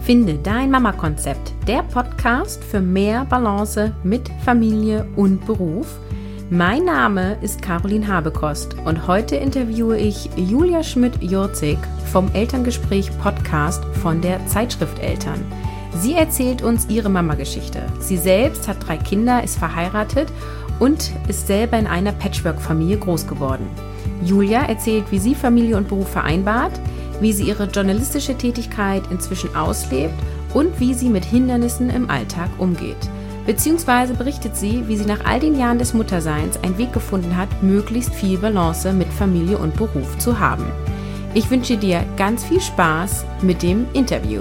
Finde dein Mama-Konzept, der Podcast für mehr Balance mit Familie und Beruf. Mein Name ist Caroline Habekost und heute interviewe ich Julia Schmidt-Jurzig vom Elterngespräch-Podcast von der Zeitschrift Eltern. Sie erzählt uns ihre Mama-Geschichte. Sie selbst hat 3 Kinder, ist verheiratet und ist selber in einer Patchwork-Familie groß geworden. Julia erzählt, wie sie Familie und Beruf vereinbart, wie sie ihre journalistische Tätigkeit inzwischen auslebt und wie sie mit Hindernissen im Alltag umgeht. Beziehungsweise berichtet sie, wie sie nach all den Jahren des Mutterseins einen Weg gefunden hat, möglichst viel Balance mit Familie und Beruf zu haben. Ich wünsche dir ganz viel Spaß mit dem Interview.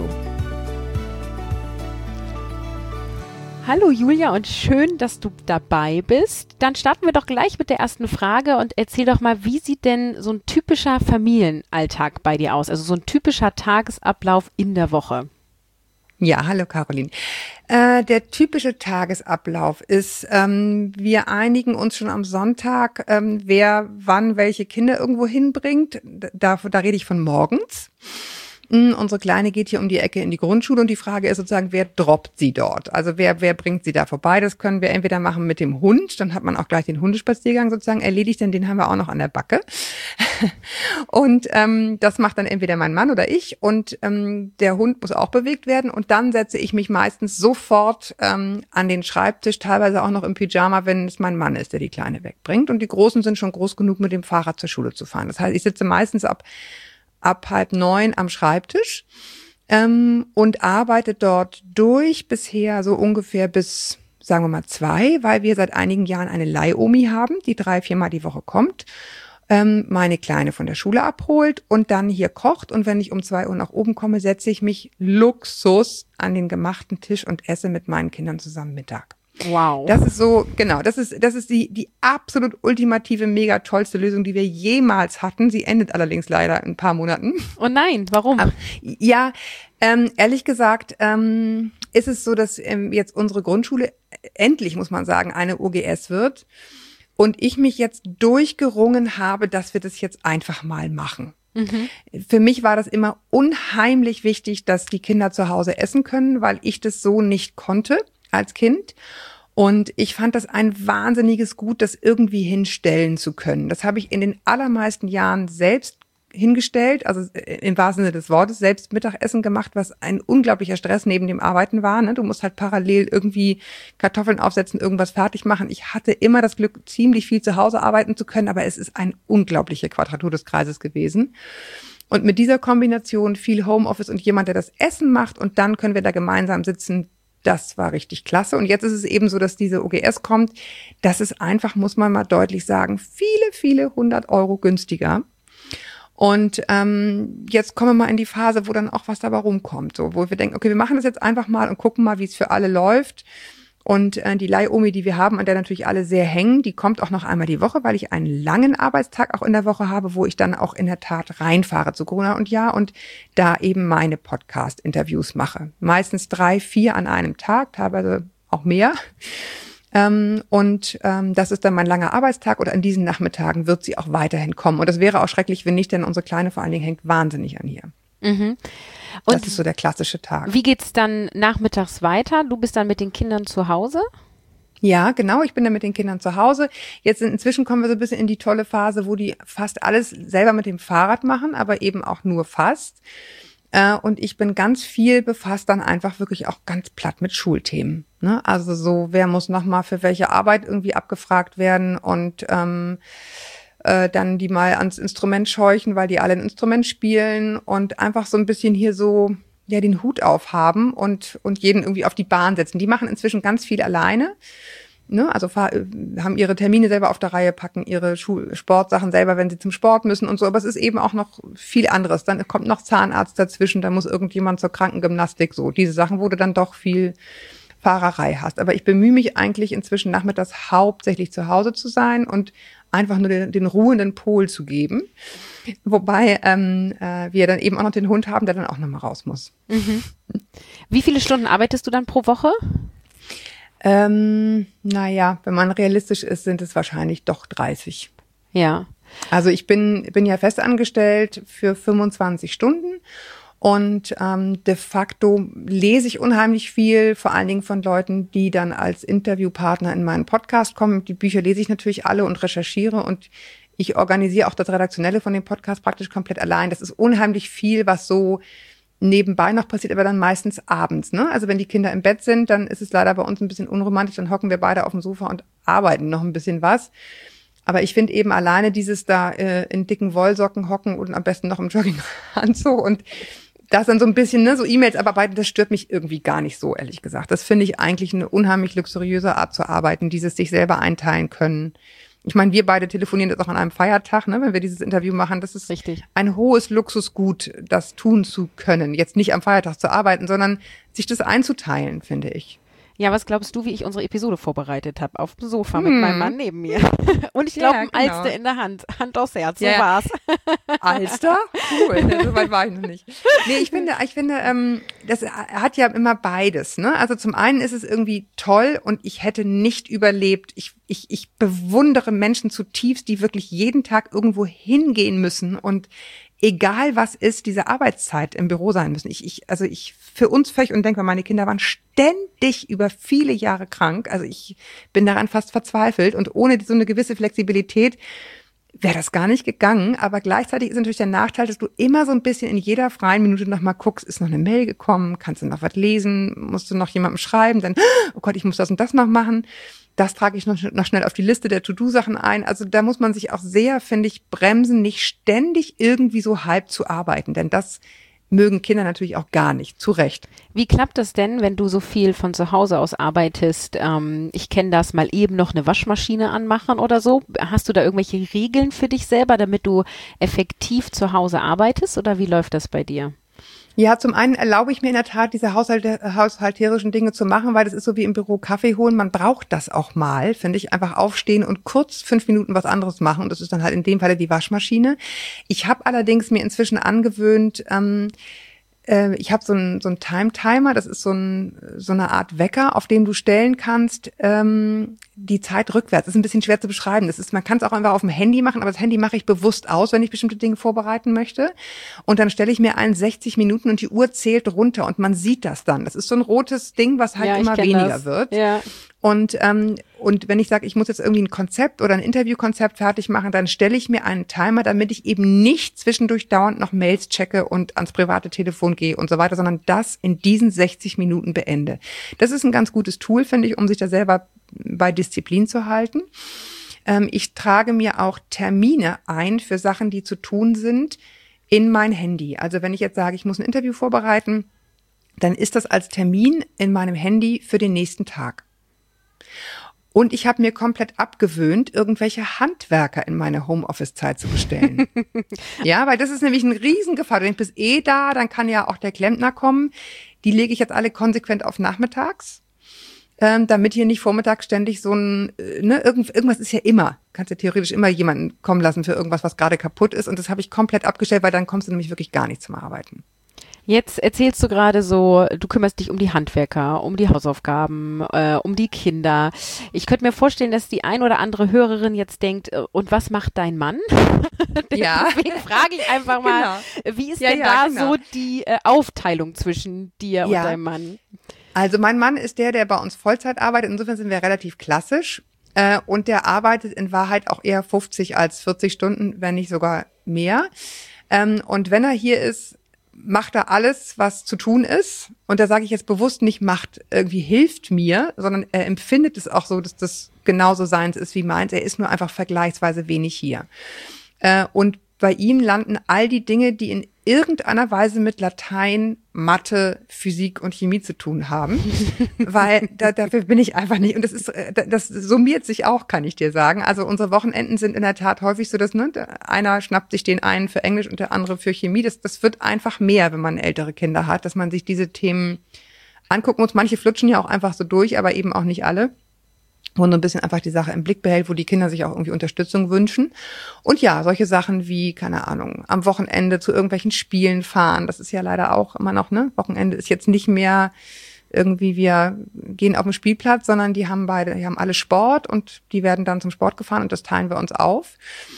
Hallo Julia und schön, dass du dabei bist. Dann starten wir doch gleich mit der ersten Frage und erzähl doch mal, wie sieht denn so ein typischer Familienalltag bei dir aus? Also so ein typischer Tagesablauf in der Woche. Ja, hallo Caroline. Der typische Tagesablauf ist, wir einigen uns schon am Sonntag, wer wann welche Kinder irgendwo hinbringt. Da rede ich von morgens. Unsere Kleine geht hier um die Ecke in die Grundschule und die Frage ist sozusagen, wer droppt sie dort? Also wer bringt sie da vorbei? Das können wir entweder machen mit dem Hund, dann hat man auch gleich den Hundespaziergang sozusagen erledigt, denn den haben wir auch noch an der Backe. Und das macht dann entweder mein Mann oder ich und der Hund muss auch bewegt werden und dann setze ich mich meistens sofort an den Schreibtisch, teilweise auch noch im Pyjama, wenn es mein Mann ist, der die Kleine wegbringt. Und die Großen sind schon groß genug, mit dem Fahrrad zur Schule zu fahren. Das heißt, ich sitze meistens ab 8:30 am Schreibtisch und arbeite dort durch bisher so ungefähr bis, sagen wir mal 2, weil wir seit einigen Jahren eine Leihomi haben, die 3-4 Mal die Woche kommt, meine Kleine von der Schule abholt und dann hier kocht. Und wenn ich um 2 Uhr nach oben komme, setze ich mich Luxus an den gemachten Tisch und esse mit meinen Kindern zusammen Mittag. Wow. Das ist so, genau, das ist die absolut ultimative, mega tollste Lösung, die wir jemals hatten. Sie endet allerdings leider in ein paar Monaten. Oh nein, warum? Ja, ehrlich gesagt, ist es so, dass jetzt unsere Grundschule endlich, muss man sagen, eine OGS wird und ich mich jetzt durchgerungen habe, dass wir das jetzt einfach mal machen. Mhm. Für mich war das immer unheimlich wichtig, dass die Kinder zu Hause essen können, weil ich das so nicht konnte als Kind. Und ich fand das ein wahnsinniges Gut, das irgendwie hinstellen zu können. Das habe ich in den allermeisten Jahren selbst hingestellt, also im wahrsten Sinne des Wortes, selbst Mittagessen gemacht, was ein unglaublicher Stress neben dem Arbeiten war. Ne? Du musst halt parallel irgendwie Kartoffeln aufsetzen, irgendwas fertig machen. Ich hatte immer das Glück, ziemlich viel zu Hause arbeiten zu können, aber es ist eine unglaubliche Quadratur des Kreises gewesen. Und mit dieser Kombination viel Homeoffice und jemand, der das Essen macht und dann können wir da gemeinsam sitzen, das war richtig klasse. Und jetzt ist es eben so, dass diese OGS kommt. Das ist einfach, muss man mal deutlich sagen, viele 100 Euro günstiger. Und jetzt kommen wir mal in die Phase, wo dann auch was dabei rumkommt. So, wo wir denken, okay, wir machen das jetzt einfach mal und gucken mal, wie es für alle läuft. Und die Leihomi, die wir haben, an der natürlich alle sehr hängen, die kommt auch noch einmal die Woche, weil ich einen langen Arbeitstag auch in der Woche habe, wo ich dann auch in der Tat reinfahre zu Corona und ja und da eben meine Podcast-Interviews mache. Meistens 3-4 an einem Tag, teilweise auch mehr. Das ist dann mein langer Arbeitstag und an diesen Nachmittagen wird sie auch weiterhin kommen. Und das wäre auch schrecklich, wenn nicht, denn unsere Kleine vor allen Dingen hängt wahnsinnig an ihr. Mhm. Und das ist so der klassische Tag. Wie geht's dann nachmittags weiter? Du bist dann mit den Kindern zu Hause? Ja, genau. Ich bin dann mit den Kindern zu Hause. Jetzt inzwischen kommen wir so ein bisschen in die tolle Phase, wo die fast alles selber mit dem Fahrrad machen, aber eben auch nur fast. Und ich bin ganz viel befasst dann einfach wirklich auch ganz platt mit Schulthemen. Ne? Also so, wer muss nochmal für welche Arbeit irgendwie abgefragt werden und dann die mal ans Instrument scheuchen, weil die alle ein Instrument spielen und einfach so ein bisschen hier so ja den Hut aufhaben und jeden irgendwie auf die Bahn setzen. Die machen inzwischen ganz viel alleine, ne? Also haben ihre Termine selber auf der Reihe, packen ihre Sportsachen selber, wenn sie zum Sport müssen und so. Aber es ist eben auch noch viel anderes. Dann kommt noch Zahnarzt dazwischen, dann muss irgendjemand zur Krankengymnastik, so diese Sachen, wo du dann doch viel Fahrerei hast. Aber ich bemühe mich eigentlich inzwischen nachmittags hauptsächlich zu Hause zu sein und einfach nur den ruhenden Pol zu geben. Wobei wir dann eben auch noch den Hund haben, der dann auch nochmal raus muss. Mhm. Wie viele Stunden arbeitest du dann pro Woche? Naja, wenn man realistisch ist, sind es wahrscheinlich doch 30. Ja. Also ich bin ja festangestellt für 25 Stunden Und de facto lese ich unheimlich viel, vor allen Dingen von Leuten, die dann als Interviewpartner in meinen Podcast kommen. Die Bücher lese ich natürlich alle und recherchiere und ich organisiere auch das Redaktionelle von dem Podcast praktisch komplett allein. Das ist unheimlich viel, was so nebenbei noch passiert, aber dann meistens abends. Ne? Also wenn die Kinder im Bett sind, dann ist es leider bei uns ein bisschen unromantisch. Dann hocken wir beide auf dem Sofa und arbeiten noch ein bisschen was. Aber ich finde eben alleine dieses da in dicken Wollsocken hocken und am besten noch im Jogginganzug und das dann so ein bisschen, ne, so E-Mails abarbeiten, das stört mich irgendwie gar nicht so, ehrlich gesagt. Das finde ich eigentlich eine unheimlich luxuriöse Art zu arbeiten, dieses sich selber einteilen können. Ich meine, wir beide telefonieren jetzt auch an einem Feiertag, ne, wenn wir dieses Interview machen. Das ist richtig. Ein hohes Luxusgut, das tun zu können. Jetzt nicht am Feiertag zu arbeiten, sondern sich das einzuteilen, finde ich. Ja, was glaubst du, wie ich unsere Episode vorbereitet habe? Auf dem Sofa mit meinem Mann neben mir. Und ich glaube, ein Alster in der Hand. Hand aufs Herz, so war's. Alster? Cool, so weit war ich noch nicht. Nee, ich finde, das hat ja immer beides, ne? Also zum einen ist es irgendwie toll und ich hätte nicht überlebt. Ich bewundere Menschen zutiefst, die wirklich jeden Tag irgendwo hingehen müssen und egal was ist, diese Arbeitszeit im Büro sein müssen. Also für uns völlig undenkbar. Meine Kinder waren ständig über viele Jahre krank. Also ich bin daran fast verzweifelt und ohne so eine gewisse Flexibilität wäre das gar nicht gegangen. Aber gleichzeitig ist natürlich der Nachteil, dass du immer so ein bisschen in jeder freien Minute noch mal guckst, ist noch eine Mail gekommen, kannst du noch was lesen, musst du noch jemandem schreiben, dann, oh Gott, ich muss das und das noch machen. Das trage ich noch schnell auf die Liste der To-Do-Sachen ein. Also da muss man sich auch sehr, finde ich, bremsen, nicht ständig irgendwie so halb zu arbeiten. Denn das mögen Kinder natürlich auch gar nicht, zu Recht. Wie klappt das denn, wenn du so viel von zu Hause aus arbeitest? Ich kenne das, mal eben noch eine Waschmaschine anmachen oder so. Hast du da irgendwelche Regeln für dich selber, damit du effektiv zu Hause arbeitest? Oder wie läuft das bei dir? Ja, zum einen erlaube ich mir in der Tat, diese haushalterischen Dinge zu machen, weil das ist so wie im Büro Kaffee holen. Man braucht das auch mal, finde ich. Einfach aufstehen und kurz 5 Minuten was anderes machen. Und das ist dann halt in dem Falle die Waschmaschine. Ich habe allerdings mir inzwischen angewöhnt, ich habe so einen Time-Timer, das ist so eine Art Wecker, auf dem du stellen kannst, die Zeit rückwärts. Das ist ein bisschen schwer zu beschreiben. Man kann es auch einfach auf dem Handy machen, aber das Handy mache ich bewusst aus, wenn ich bestimmte Dinge vorbereiten möchte. Und dann stelle ich mir ein 60 Minuten und die Uhr zählt runter und man sieht das dann. Das ist so ein rotes Ding, was halt immer weniger wird. Ja. Und wenn ich sage, ich muss jetzt irgendwie ein Konzept oder ein Interviewkonzept fertig machen, dann stelle ich mir einen Timer, damit ich eben nicht zwischendurch dauernd noch Mails checke und ans private Telefon gehe und so weiter, sondern das in diesen 60 Minuten beende. Das ist ein ganz gutes Tool, finde ich, um sich da selber bei Disziplin zu halten. Ich trage mir auch Termine ein für Sachen, die zu tun sind, in mein Handy. Also wenn ich jetzt sage, ich muss ein Interview vorbereiten, dann ist das als Termin in meinem Handy für den nächsten Tag. Und ich habe mir komplett abgewöhnt, irgendwelche Handwerker in meine Homeoffice-Zeit zu bestellen. Ja, weil das ist nämlich eine Riesengefahr. Du bist da, dann kann ja auch der Klempner kommen. Die lege ich jetzt alle konsequent auf nachmittags, damit hier nicht vormittags ständig so irgendwas ist ja immer. Kannst ja theoretisch immer jemanden kommen lassen für irgendwas, was gerade kaputt ist. Und das habe ich komplett abgestellt, weil dann kommst du nämlich wirklich gar nicht zum Arbeiten. Jetzt erzählst du gerade so, du kümmerst dich um die Handwerker, um die Hausaufgaben, um die Kinder. Ich könnte mir vorstellen, dass die ein oder andere Hörerin jetzt denkt, und was macht dein Mann? Ja. Deswegen frage ich einfach mal, wie ist denn da so die Aufteilung zwischen dir und deinem Mann? Also mein Mann ist der bei uns Vollzeit arbeitet. Insofern sind wir relativ klassisch. Und der arbeitet in Wahrheit auch eher 50 als 40 Stunden, wenn nicht sogar mehr. Und wenn er hier ist, macht er alles, was zu tun ist. Und da sage ich jetzt bewusst nicht, hilft mir, sondern er empfindet es auch so, dass das genauso seins ist wie meins. Er ist nur einfach vergleichsweise wenig hier. Und bei ihm landen all die Dinge, die in irgendeiner Weise mit Latein, Mathe, Physik und Chemie zu tun haben, weil dafür bin ich einfach nicht. Und das summiert sich auch, kann ich dir sagen. Also unsere Wochenenden sind in der Tat häufig so, dass einer schnappt sich den einen für Englisch und der andere für Chemie. Das wird einfach mehr, wenn man ältere Kinder hat, dass man sich diese Themen angucken muss. Manche flutschen ja auch einfach so durch, aber eben auch nicht alle. Wo so ein bisschen einfach die Sache im Blick behält, wo die Kinder sich auch irgendwie Unterstützung wünschen. Und ja, solche Sachen wie, keine Ahnung, am Wochenende zu irgendwelchen Spielen fahren, das ist ja leider auch immer noch, Wochenende ist jetzt nicht mehr irgendwie, wir gehen auf den Spielplatz, sondern die haben alle Sport und die werden dann zum Sport gefahren und das teilen wir uns auf.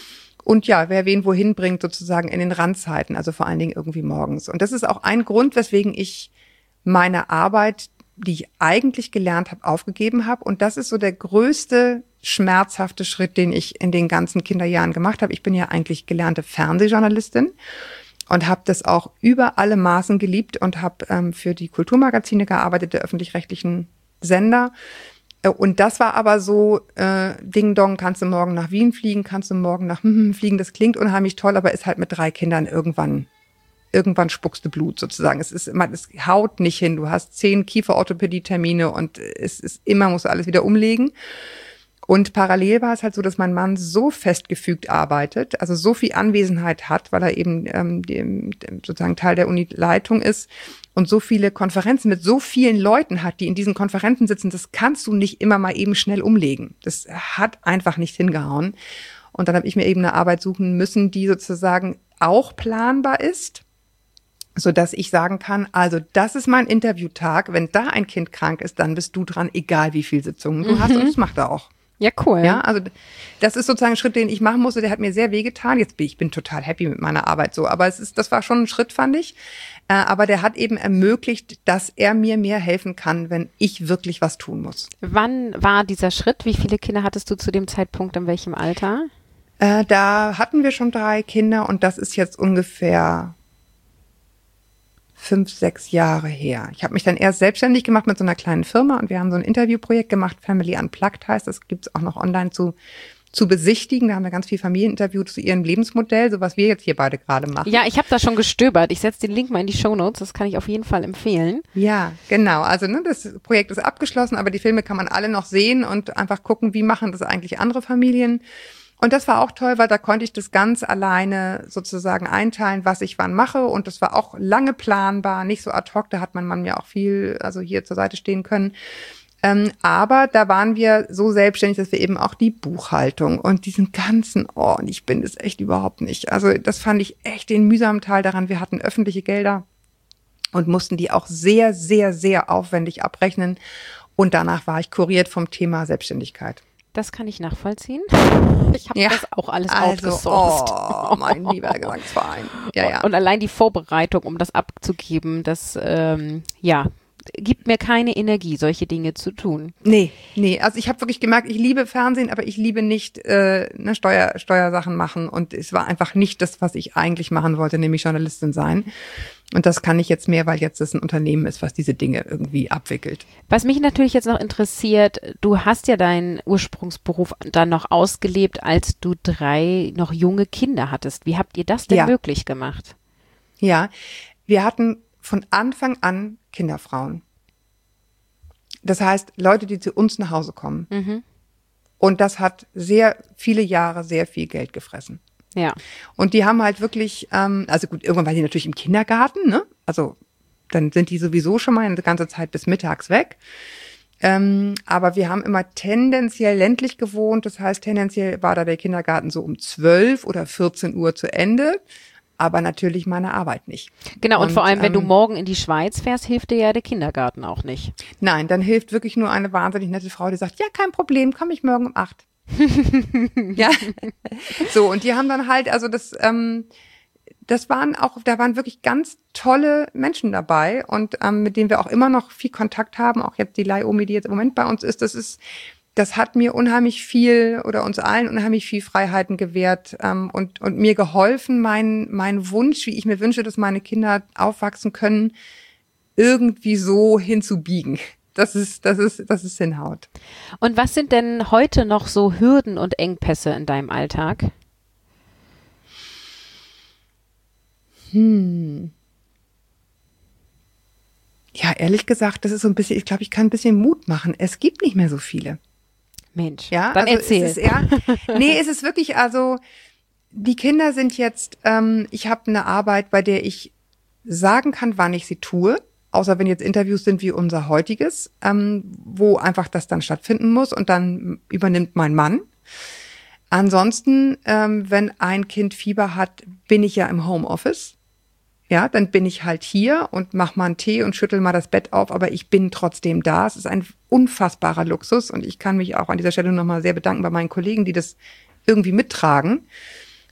Und ja, wer wen wohin bringt, sozusagen in den Randzeiten, also vor allen Dingen irgendwie morgens. Und das ist auch ein Grund, weswegen ich meine Arbeit, die ich eigentlich gelernt habe, aufgegeben habe. Und das ist so der größte schmerzhafte Schritt, den ich in den ganzen Kinderjahren gemacht habe. Ich bin ja eigentlich gelernte Fernsehjournalistin und habe das auch über alle Maßen geliebt und habe für die Kulturmagazine gearbeitet, der öffentlich-rechtlichen Sender. Und das war aber so, Ding Dong, kannst du morgen nach Wien fliegen, kannst du morgen nach fliegen, das klingt unheimlich toll, aber ist halt mit 3 Kindern irgendwann spuckst du Blut sozusagen. Es haut nicht hin, du hast 10 Kieferorthopädie-Termine und es ist immer, musst du alles wieder umlegen. Und parallel war es halt so, dass mein Mann so festgefügt arbeitet, also so viel Anwesenheit hat, weil er eben sozusagen Teil der Uni-Leitung ist und so viele Konferenzen mit so vielen Leuten hat, die in diesen Konferenzen sitzen, das kannst du nicht immer mal eben schnell umlegen. Das hat einfach nicht hingehauen. Und dann habe ich mir eben eine Arbeit suchen müssen, die sozusagen auch planbar ist, sodass ich sagen kann, also das ist mein Interviewtag, wenn da ein Kind krank ist, dann bist du dran, egal wie viele Sitzungen du hast und das macht er auch. Ja, cool. Ja, also das ist sozusagen ein Schritt, den ich machen musste, der hat mir sehr wehgetan. Ich bin total happy mit meiner Arbeit so, aber das war schon ein Schritt, fand ich. Aber der hat eben ermöglicht, dass er mir mehr helfen kann, wenn ich wirklich was tun muss. Wann war dieser Schritt? Wie viele Kinder hattest du zu dem Zeitpunkt, in welchem Alter? Da hatten wir schon 3 Kinder und das ist jetzt ungefähr 5, 6 Jahre her. Ich habe mich dann erst selbstständig gemacht mit so einer kleinen Firma und wir haben so ein Interviewprojekt gemacht, Family Unplugged heißt, das gibt's auch noch online zu besichtigen. Da haben wir ganz viel Familien interviewt zu ihrem Lebensmodell, so was wir jetzt hier beide gerade machen. Ja, ich habe da schon gestöbert. Ich setze den Link mal in die Shownotes, das kann ich auf jeden Fall empfehlen. Ja, genau. Also das Projekt ist abgeschlossen, aber die Filme kann man alle noch sehen und einfach gucken, wie machen das eigentlich andere Familien. Und das war auch toll, weil da konnte ich das ganz alleine sozusagen einteilen, was ich wann mache. Und das war auch lange planbar, nicht so ad hoc. Da hat mein Mann mir auch viel, also hier zur Seite stehen können. Aber da waren wir so selbstständig, dass wir eben auch die Buchhaltung und diesen ganzen, und ich bin das echt überhaupt nicht. Also das fand ich echt den mühsamen Teil daran. Wir hatten öffentliche Gelder und mussten die auch sehr, sehr, sehr aufwendig abrechnen. Und danach war ich kuriert vom Thema Selbstständigkeit. Das kann ich nachvollziehen. Ich habe das auch alles outgesourced. Oh, mein lieber Gesangsverein. Ja. Und allein die Vorbereitung, um das abzugeben, das, gibt mir keine Energie, solche Dinge zu tun. Nee. Also ich habe wirklich gemerkt, ich liebe Fernsehen, aber ich liebe nicht Steuersachen machen. Und es war einfach nicht das, was ich eigentlich machen wollte, nämlich Journalistin sein. Und das kann ich jetzt mehr, weil jetzt das ein Unternehmen ist, was diese Dinge irgendwie abwickelt. Was mich natürlich jetzt noch interessiert, du hast ja deinen Ursprungsberuf dann noch ausgelebt, als du 3 noch junge Kinder hattest. Wie habt ihr das denn möglich gemacht? Ja, wir hatten von Anfang an Kinderfrauen. Das heißt, Leute, die zu uns nach Hause kommen. Mhm. Und das hat sehr viele Jahre sehr viel Geld gefressen. Ja. Und die haben halt wirklich, also gut, irgendwann waren die natürlich im Kindergarten, ne? Also dann sind die sowieso schon mal eine ganze Zeit bis mittags weg. Aber wir haben immer tendenziell ländlich gewohnt. Das heißt, tendenziell war da der Kindergarten so um 12 oder 14 Uhr zu Ende. Aber natürlich meine Arbeit nicht. Genau, und vor allem, wenn du morgen in die Schweiz fährst, hilft dir ja der Kindergarten auch nicht. Nein, dann hilft wirklich nur eine wahnsinnig nette Frau, die sagt, ja, kein Problem, komme ich morgen um 8. Ja, so, und die haben dann halt, also da waren wirklich ganz tolle Menschen dabei und mit denen wir auch immer noch viel Kontakt haben, auch jetzt die Leih-Omi, die jetzt im Moment bei uns ist, das hat mir unheimlich viel oder uns allen unheimlich viel Freiheiten gewährt und mir geholfen, mein Wunsch, wie ich mir wünsche, dass meine Kinder aufwachsen können, irgendwie so hinzubiegen. Dass es hinhaut. Und was sind denn heute noch so Hürden und Engpässe in deinem Alltag? Ja, ehrlich gesagt, das ist so ein bisschen, ich glaube, ich kann ein bisschen Mut machen. Es gibt nicht mehr so viele. Mensch, ja, dann also erzähl. Es ist wirklich, also die Kinder sind jetzt, ich habe eine Arbeit, bei der ich sagen kann, wann ich sie tue. Außer wenn jetzt Interviews sind wie unser heutiges, wo einfach das dann stattfinden muss und dann übernimmt mein Mann. Ansonsten, wenn ein Kind Fieber hat, bin ich ja im Homeoffice. Ja, dann bin ich halt hier und mach mal einen Tee und schüttel mal das Bett auf, aber ich bin trotzdem da. Es ist ein unfassbarer Luxus und ich kann mich auch an dieser Stelle nochmal sehr bedanken bei meinen Kollegen, die das irgendwie mittragen.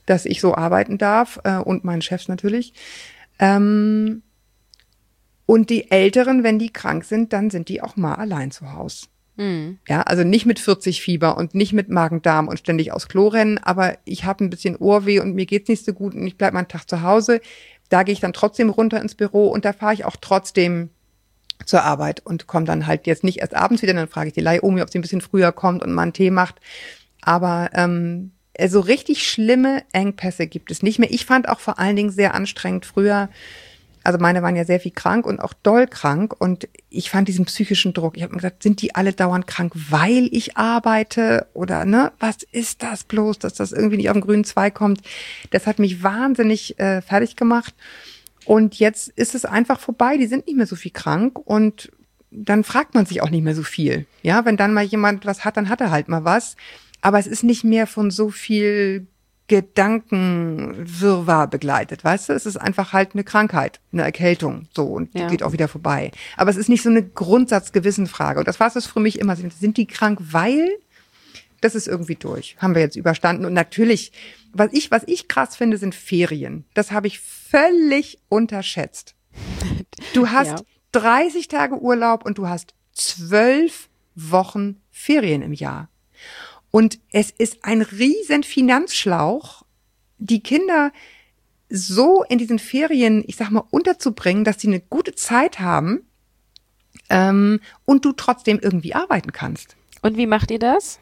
dass ich so arbeiten darf und meinen Chefs natürlich. Und die Älteren, wenn die krank sind, dann sind die auch mal allein zu Hause. Ja, also nicht mit 40 Fieber und nicht mit Magen-Darm und ständig aufs Klo rennen, aber ich habe ein bisschen Ohrweh und mir geht's nicht so gut und ich bleib mal einen Tag zu Hause. Da gehe ich dann trotzdem runter ins Büro und da fahre ich auch trotzdem zur Arbeit und komme dann halt jetzt nicht erst abends wieder, dann frage ich die Leihomi, ob sie ein bisschen früher kommt und mal einen Tee macht. Aber so richtig schlimme Engpässe gibt es nicht mehr. Ich fand auch vor allen Dingen sehr anstrengend früher. Also meine waren ja sehr viel krank und auch doll krank und ich fand diesen psychischen Druck. Ich habe mir gedacht, sind die alle dauernd krank, weil ich arbeite oder ne? Was ist das bloß, dass das irgendwie nicht auf den grünen Zweig kommt? Das hat mich wahnsinnig fertig gemacht und jetzt ist es einfach vorbei. Die sind nicht mehr so viel krank und dann fragt man sich auch nicht mehr so viel. Ja, wenn dann mal jemand was hat, dann hat er halt mal was. Aber es ist nicht mehr von so viel Gedankenwirrwarr begleitet, weißt du? Es ist einfach halt eine Krankheit, eine Erkältung, so, und die geht auch wieder vorbei. Aber es ist nicht so eine Grundsatzgewissenfrage. Und das war es für mich immer. Sind die krank, weil? Das ist irgendwie durch. Haben wir jetzt überstanden. Und natürlich, was ich krass finde, sind Ferien. Das habe ich völlig unterschätzt. Du hast 30 Tage Urlaub und du hast 12 Wochen Ferien im Jahr. Und es ist ein riesen Finanzschlauch, die Kinder so in diesen Ferien, ich sag mal, unterzubringen, dass sie eine gute Zeit haben und du trotzdem irgendwie arbeiten kannst. Und wie macht ihr das?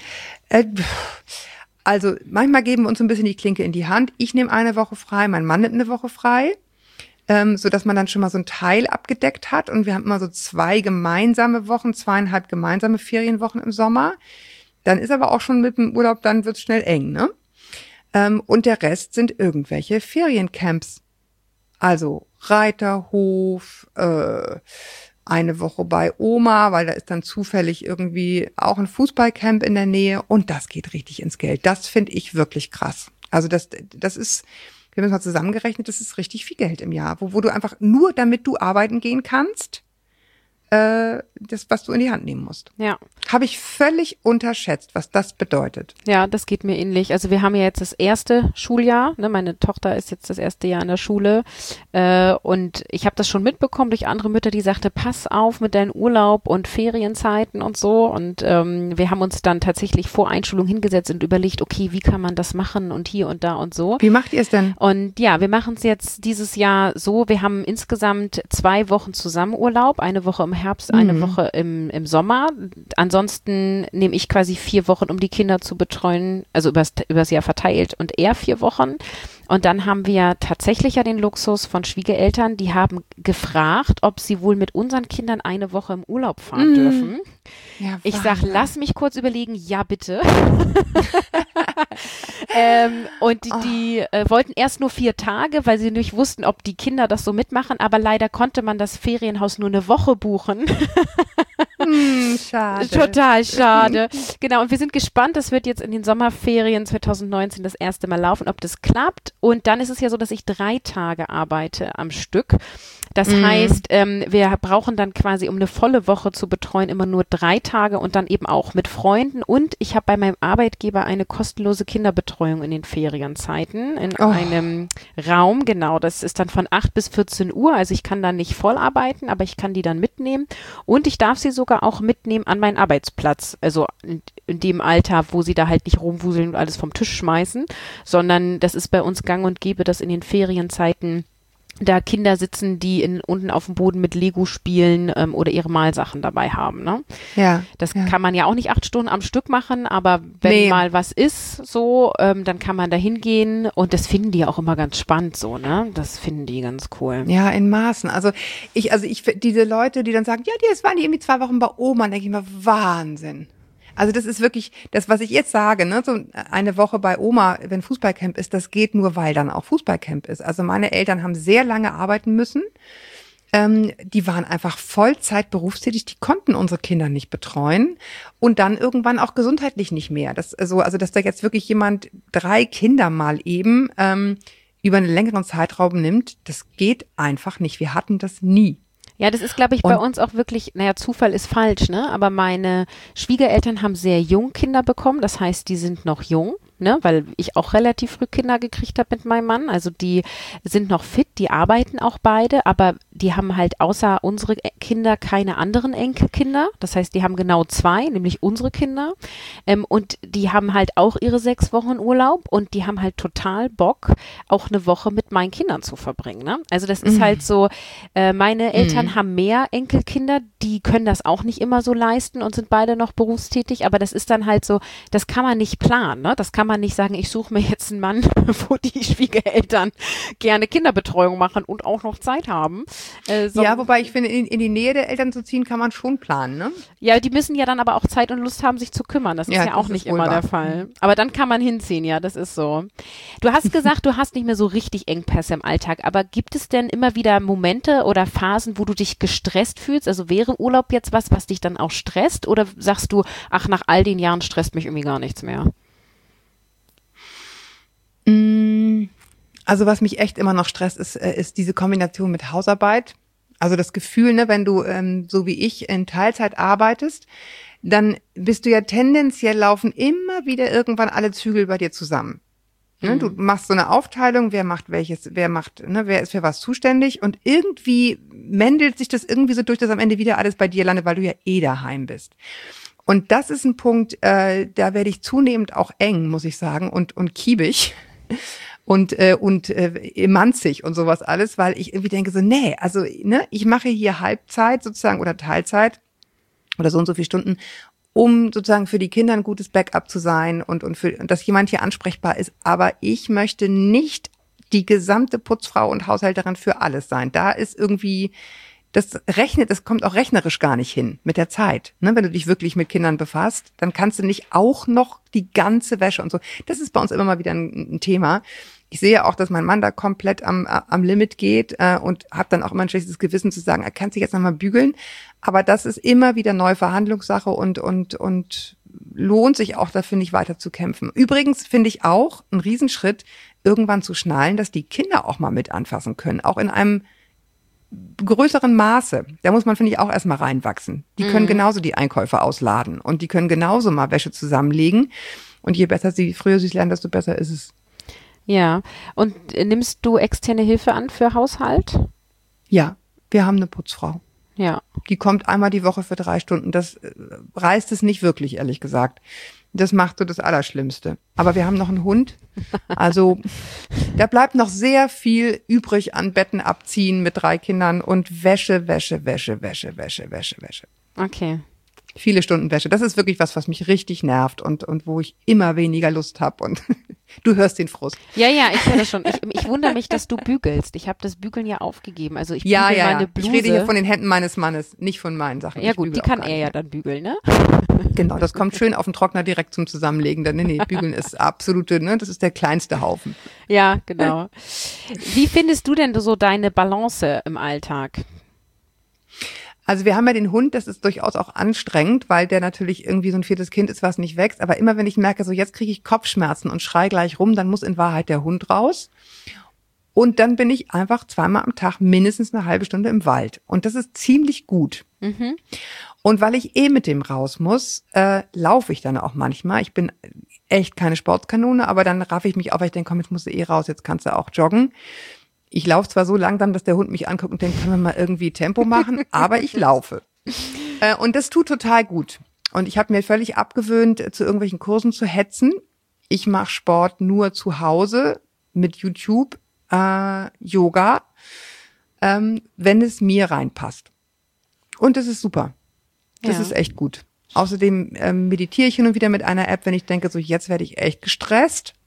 Also manchmal geben wir uns ein bisschen die Klinke in die Hand. Ich nehme eine Woche frei, mein Mann nimmt eine Woche frei, so dass man dann schon mal so einen Teil abgedeckt hat. Und wir haben immer so 2 gemeinsame Wochen, 2,5 gemeinsame Ferienwochen im Sommer. Dann ist aber auch schon mit dem Urlaub, dann wird's schnell eng, ne? Und der Rest sind irgendwelche Feriencamps. Also Reiterhof, eine Woche bei Oma, weil da ist dann zufällig irgendwie auch ein Fußballcamp in der Nähe und das geht richtig ins Geld. Das finde ich wirklich krass. Also das ist, wir haben es mal zusammengerechnet, das ist richtig viel Geld im Jahr, wo du einfach nur, damit du arbeiten gehen kannst, das, was du in die Hand nehmen musst. Ja. Habe ich völlig unterschätzt, was das bedeutet. Ja, das geht mir ähnlich. Also wir haben ja jetzt das erste Schuljahr, ne? Meine Tochter ist jetzt das erste Jahr in der Schule und ich habe das schon mitbekommen durch andere Mütter, die sagte, pass auf mit deinem Urlaub und Ferienzeiten und so und wir haben uns dann tatsächlich vor Einschulung hingesetzt und überlegt, okay, wie kann man das machen und hier und da und so. Wie macht ihr es denn? Und ja, wir machen es jetzt dieses Jahr so, wir haben insgesamt 2 Wochen zusammen Urlaub, eine Woche im Herbst, eine Woche im Sommer. Ansonsten nehme ich quasi 4 Wochen, um die Kinder zu betreuen, also übers Jahr verteilt und er 4 Wochen. Und dann haben wir tatsächlich ja den Luxus von Schwiegereltern, die haben gefragt, ob sie wohl mit unseren Kindern eine Woche im Urlaub fahren dürfen. Ja, ich sag, lass mich kurz überlegen, ja bitte. Und die wollten erst nur 4 Tage, weil sie nicht wussten, ob die Kinder das so mitmachen, aber leider konnte man das Ferienhaus nur eine Woche buchen. Schade. Total schade. Genau, und wir sind gespannt, das wird jetzt in den Sommerferien 2019 das erste Mal laufen, ob das klappt. Und dann ist es ja so, dass ich 3 Tage arbeite am Stück. Das heißt, wir brauchen dann quasi, um eine volle Woche zu betreuen, immer nur 3 Tage und dann eben auch mit Freunden. Und ich habe bei meinem Arbeitgeber eine kostenlose Kinderbetreuung in den Ferienzeiten in einem Raum. Genau, das ist dann von 8 bis 14 Uhr. Also ich kann da nicht voll arbeiten, aber ich kann die dann mitnehmen. Und ich darf sie sogar auch mitnehmen an meinen Arbeitsplatz. Also in dem Alter, wo sie da halt nicht rumwuseln und alles vom Tisch schmeißen, sondern das ist bei uns gang und gäbe, dass in den Ferienzeiten da Kinder sitzen, die unten auf dem Boden mit Lego spielen oder ihre Malsachen dabei haben. Ne? Ja. Das kann man ja auch nicht 8 Stunden am Stück machen, aber wenn mal was ist, so, dann kann man da hingehen und das finden die auch immer ganz spannend so, ne? Das finden die ganz cool. Ja, in Maßen. Also ich diese Leute, die dann sagen, ja, die waren die irgendwie 2 Wochen bei Oma, denke ich mir, Wahnsinn. Also das ist wirklich, das, was ich jetzt sage, ne, so eine Woche bei Oma, wenn Fußballcamp ist, das geht nur, weil dann auch Fußballcamp ist. Also meine Eltern haben sehr lange arbeiten müssen. Die waren einfach Vollzeit berufstätig, die konnten unsere Kinder nicht betreuen und dann irgendwann auch gesundheitlich nicht mehr. Dass da jetzt wirklich jemand 3 Kinder mal eben über einen längeren Zeitraum nimmt, das geht einfach nicht. Wir hatten das nie. Ja, das ist, glaube ich, bei uns auch wirklich, Zufall ist falsch, ne? Aber meine Schwiegereltern haben sehr jung Kinder bekommen, das heißt, die sind noch jung. ne, weil ich auch relativ früh Kinder gekriegt habe mit meinem Mann. Also die sind noch fit, die arbeiten auch beide, aber die haben halt außer unsere Kinder keine anderen Enkelkinder. Das heißt, die haben genau 2, nämlich unsere Kinder. Und die haben halt auch ihre 6 Wochen Urlaub und die haben halt total Bock, auch eine Woche mit meinen Kindern zu verbringen. Ne? Also das ist halt so, meine Eltern haben mehr Enkelkinder, die können das auch nicht immer so leisten und sind beide noch berufstätig, aber das ist dann halt so, das kann man nicht planen. Ne? Das kann man nicht sagen, ich suche mir jetzt einen Mann, wo die Schwiegereltern gerne Kinderbetreuung machen und auch noch Zeit haben. Ja, wobei ich finde, in die Nähe der Eltern zu ziehen, kann man schon planen, ne? Ja, die müssen ja dann aber auch Zeit und Lust haben, sich zu kümmern. Das ist ja auch nicht immer der Fall. Aber dann kann man hinziehen, ja, das ist so. Du hast gesagt, du hast nicht mehr so richtig Engpässe im Alltag, aber gibt es denn immer wieder Momente oder Phasen, wo du dich gestresst fühlst? Also wäre Urlaub jetzt was dich dann auch stresst? Oder sagst du, ach, nach all den Jahren stresst mich irgendwie gar nichts mehr? Also was mich echt immer noch stresst, ist diese Kombination mit Hausarbeit. Also das Gefühl, ne, wenn du so wie ich in Teilzeit arbeitest, dann bist du ja tendenziell laufen immer wieder irgendwann alle Zügel bei dir zusammen. Ne, du machst so eine Aufteilung, wer macht welches, wer ist für was zuständig und irgendwie mändelt sich das irgendwie so durch, dass am Ende wieder alles bei dir landet, weil du ja daheim bist. Und das ist ein Punkt, da werde ich zunehmend auch eng, muss ich sagen, und kiebig. Und emanzig und sowas alles, weil ich irgendwie denke so, nee, also ne, ich mache hier Halbzeit sozusagen oder Teilzeit oder so und so viele Stunden, um sozusagen für die Kinder ein gutes Backup zu sein und dass jemand hier ansprechbar ist. Aber ich möchte nicht die gesamte Putzfrau und Haushälterin für alles sein. Da ist irgendwie das kommt auch rechnerisch gar nicht hin mit der Zeit. Ne? Wenn du dich wirklich mit Kindern befasst, dann kannst du nicht auch noch die ganze Wäsche und so. Das ist bei uns immer mal wieder ein Thema. Ich sehe auch, dass mein Mann da komplett am Limit geht und habe dann auch immer ein schlechtes Gewissen zu sagen, er kann sich jetzt nochmal bügeln. Aber das ist immer wieder neue Verhandlungssache und lohnt sich auch dafür nicht weiter zu kämpfen. Übrigens finde ich auch einen Riesenschritt, irgendwann zu schnallen, dass die Kinder auch mal mit anfassen können, auch in einem größeren Maße. Da muss man, finde ich, auch erstmal reinwachsen. Die können genauso die Einkäufe ausladen und die können genauso mal Wäsche zusammenlegen. Und je früher sie es lernen, desto besser ist es. Ja, und nimmst du externe Hilfe an für Haushalt? Ja, wir haben eine Putzfrau. Ja. Die kommt einmal die Woche für 3 Stunden. Das reißt es nicht wirklich, ehrlich gesagt. Das macht so das Allerschlimmste. Aber wir haben noch einen Hund. Also da bleibt noch sehr viel übrig an Betten abziehen mit 3 Kindern und Wäsche. Okay. Viele Stunden Wäsche. Das ist wirklich was mich richtig nervt und wo ich immer weniger Lust habe. Und du hörst den Frust. Ja, ich höre das schon. Ich wundere mich, dass du bügelst. Ich habe das Bügeln ja aufgegeben. Also ich bügel meine Bluse. Ich rede hier von den Händen meines Mannes, nicht von meinen Sachen. Ja gut, die kann er ja dann bügeln, ne? Genau, das kommt schön auf den Trockner direkt zum Zusammenlegen. Nee, bügeln ist absolute, ne? Das ist der kleinste Haufen. Ja, genau. Wie findest du denn so deine Balance im Alltag? Also wir haben ja den Hund, das ist durchaus auch anstrengend, weil der natürlich irgendwie so ein 4. Kind ist, was nicht wächst. Aber immer wenn ich merke, so jetzt kriege ich Kopfschmerzen und schrei gleich rum, dann muss in Wahrheit der Hund raus. Und dann bin ich einfach 2-mal am Tag mindestens eine halbe Stunde im Wald. Und das ist ziemlich gut. Mhm. Und weil ich mit dem raus muss, laufe ich dann auch manchmal. Ich bin echt keine Sportskanone, aber dann raffe ich mich auf, weil ich denke, komm, jetzt musst du raus, jetzt kannst du auch joggen. Ich laufe zwar so langsam, dass der Hund mich anguckt und denkt, können wir mal irgendwie Tempo machen, aber ich laufe. Und das tut total gut. Und ich habe mir völlig abgewöhnt, zu irgendwelchen Kursen zu hetzen. Ich mache Sport nur zu Hause mit YouTube, Yoga, wenn es mir reinpasst. Und das ist super. Das ist echt gut. Außerdem meditiere ich hin und wieder mit einer App, wenn ich denke, so jetzt werde ich echt gestresst.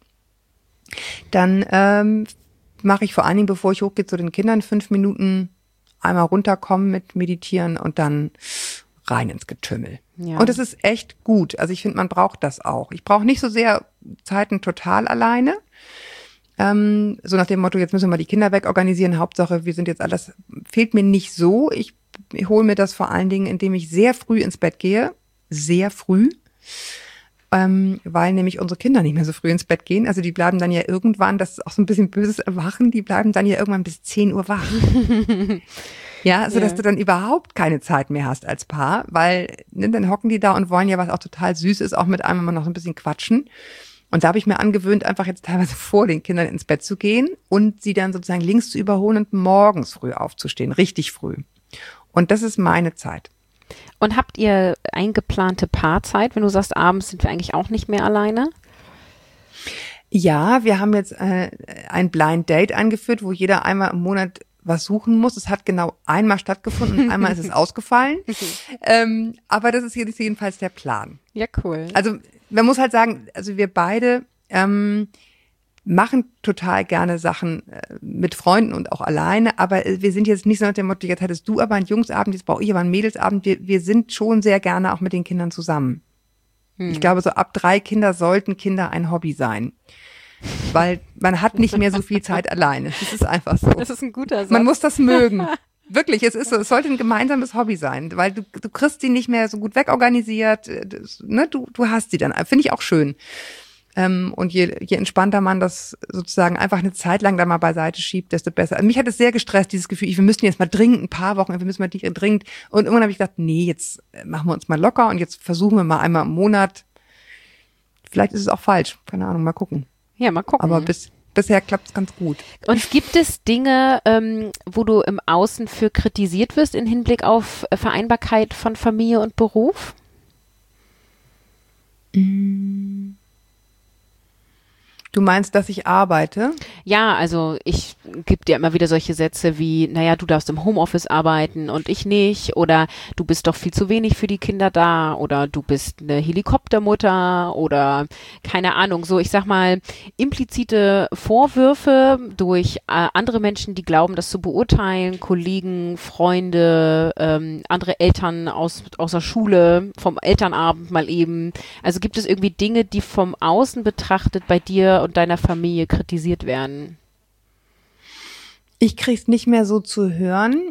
Dann mache ich vor allen Dingen, bevor ich hochgehe zu den Kindern, 5 Minuten einmal runterkommen mit Meditieren und dann rein ins Getümmel. Ja. Und es ist echt gut. Also ich finde, man braucht das auch. Ich brauche nicht so sehr Zeiten total alleine. So nach dem Motto, jetzt müssen wir mal die Kinder wegorganisieren. Hauptsache, wir sind jetzt alles, fehlt mir nicht so. Ich hole mir das vor allen Dingen, indem ich sehr früh ins Bett gehe. Sehr früh. Weil nämlich unsere Kinder nicht mehr so früh ins Bett gehen. Also die bleiben dann ja irgendwann, das ist auch so ein bisschen böses Erwachen, die bleiben dann ja irgendwann bis 10 Uhr wach. Ja, so dass du dann überhaupt keine Zeit mehr hast als Paar, weil dann hocken die da und wollen ja, was auch total süß ist, auch mit einem immer noch so ein bisschen quatschen. Und da habe ich mir angewöhnt, einfach jetzt teilweise vor den Kindern ins Bett zu gehen und sie dann sozusagen links zu überholen und morgens früh aufzustehen, richtig früh. Und das ist meine Zeit. Und habt ihr eingeplante Paarzeit, wenn du sagst, abends sind wir eigentlich auch nicht mehr alleine? Ja, wir haben jetzt ein Blind Date eingeführt, wo jeder einmal im Monat was suchen muss. Es hat genau einmal stattgefunden und einmal ist es ausgefallen. Aber das ist jedenfalls der Plan. Ja, cool. Also man muss halt sagen, also wir beide machen total gerne Sachen mit Freunden und auch alleine, aber wir sind jetzt nicht so nach dem Motto, jetzt hattest du aber einen Jungsabend, jetzt brauche ich aber einen Mädelsabend. Wir sind schon sehr gerne auch mit den Kindern zusammen. Ich glaube, so ab 3 Kinder sollten Kinder ein Hobby sein. Weil man hat nicht mehr so viel Zeit alleine. Das ist einfach so. Das ist ein guter Satz. Man muss das mögen. Wirklich, es ist so. Es sollte ein gemeinsames Hobby sein, weil du kriegst sie nicht mehr so gut wegorganisiert. Ne? Du hast sie dann. Finde ich auch schön. Und je entspannter man das sozusagen einfach eine Zeit lang da mal beiseite schiebt, desto besser. Also mich hat es sehr gestresst, dieses Gefühl, wir müssen jetzt mal dringend ein paar Wochen, wir müssen mal dringend. Und irgendwann habe ich gedacht, nee, jetzt machen wir uns mal locker und jetzt versuchen wir mal einmal im Monat. Vielleicht ist es auch falsch. Keine Ahnung, mal gucken. Ja, mal gucken. Aber bisher klappt es ganz gut. Und gibt es Dinge, wo du im Außen für kritisiert wirst im Hinblick auf Vereinbarkeit von Familie und Beruf? Du meinst, dass ich arbeite? Ja, also ich gebe dir immer wieder solche Sätze wie, naja, du darfst im Homeoffice arbeiten und ich nicht, oder du bist doch viel zu wenig für die Kinder da, oder du bist eine Helikoptermutter oder keine Ahnung, so ich sag mal implizite Vorwürfe durch andere Menschen, die glauben, das zu beurteilen, Kollegen, Freunde, andere Eltern aus der Schule, vom Elternabend mal eben. Also gibt es irgendwie Dinge, die vom Außen betrachtet bei dir und deiner Familie kritisiert werden? Ich krieg's nicht mehr so zu hören.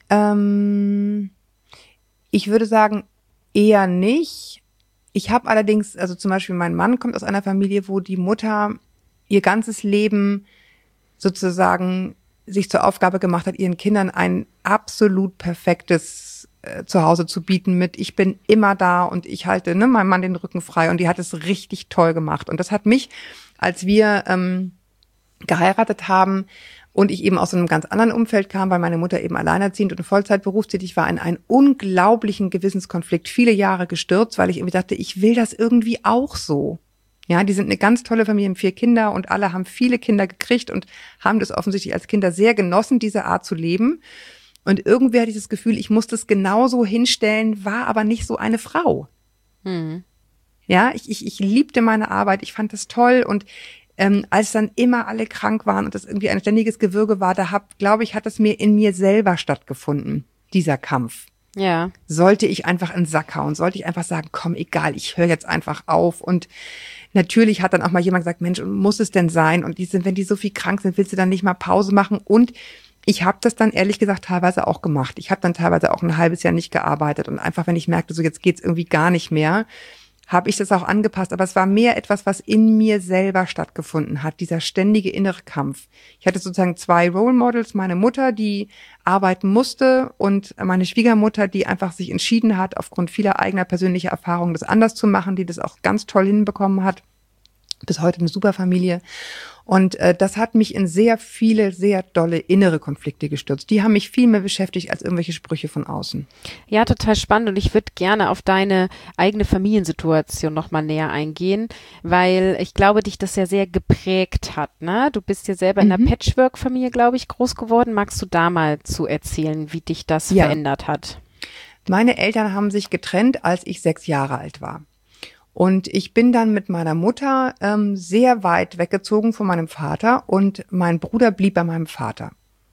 Ich würde sagen, eher nicht. Ich habe allerdings, also zum Beispiel mein Mann kommt aus einer Familie, wo die Mutter ihr ganzes Leben sozusagen sich zur Aufgabe gemacht hat, ihren Kindern ein absolut perfektes Zuhause zu bieten mit, ich bin immer da und ich halte meinem Mann den Rücken frei, und die hat es richtig toll gemacht. Und das hat mich, als wir geheiratet haben und ich eben aus einem ganz anderen Umfeld kam, weil meine Mutter eben alleinerziehend und in Vollzeit berufstätig war, in einen unglaublichen Gewissenskonflikt viele Jahre gestürzt, weil ich irgendwie dachte, ich will das irgendwie auch so. Ja, die sind eine ganz tolle Familie, 4 Kinder und alle haben viele Kinder gekriegt und haben das offensichtlich als Kinder sehr genossen, diese Art zu leben. Und irgendwie hatte ich das Gefühl, ich muss das genauso hinstellen, war aber nicht so eine Frau. Ja, ich liebte meine Arbeit, ich fand das toll, und als dann immer alle krank waren und das irgendwie ein ständiges Gewürge war, glaube ich, hat das mir in mir selber stattgefunden, dieser Kampf. Ja. Sollte ich einfach in den Sack hauen, sollte ich einfach sagen, komm, egal, ich höre jetzt einfach auf. Und natürlich hat dann auch mal jemand gesagt, Mensch, muss es denn sein? Und wenn die so viel krank sind, willst du dann nicht mal Pause machen? Und ich habe das dann ehrlich gesagt teilweise auch gemacht. Ich habe dann teilweise auch ein halbes Jahr nicht gearbeitet, und einfach, wenn ich merkte, so jetzt geht's irgendwie gar nicht mehr, habe ich das auch angepasst. Aber es war mehr etwas, was in mir selber stattgefunden hat, dieser ständige innere Kampf. Ich hatte sozusagen 2 Role Models, meine Mutter, die arbeiten musste, und meine Schwiegermutter, die einfach sich entschieden hat, aufgrund vieler eigener persönlicher Erfahrungen das anders zu machen, die das auch ganz toll hinbekommen hat. Bis heute eine super Familie. Und das hat mich in sehr viele, sehr dolle innere Konflikte gestürzt. Die haben mich viel mehr beschäftigt als irgendwelche Sprüche von außen. Ja, total spannend, und ich würde gerne auf deine eigene Familiensituation nochmal näher eingehen, weil ich glaube, dich das ja sehr geprägt hat, ne? Du bist ja selber in einer Patchwork-Familie, glaube ich, groß geworden. Magst du da mal zu erzählen, wie dich das verändert hat? Meine Eltern haben sich getrennt, als ich 6 Jahre alt war. Und ich bin dann mit meiner Mutter sehr weit weggezogen von meinem Vater, und mein Bruder blieb bei meinem Vater.